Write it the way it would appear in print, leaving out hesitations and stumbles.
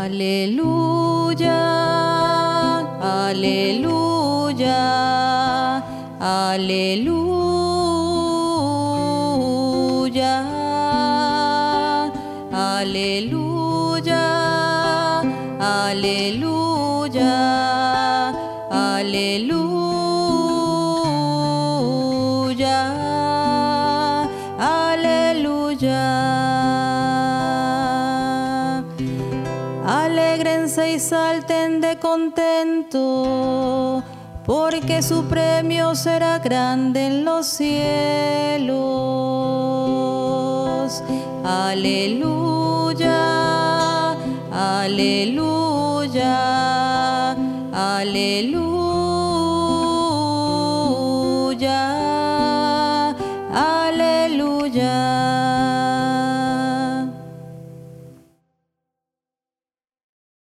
Aleluya, aleluya, aleluya, aleluya, aleluya, aleluya, aleluya. Alégrense y salten de contento, porque su premio será grande en los cielos. Aleluya, aleluya, aleluya.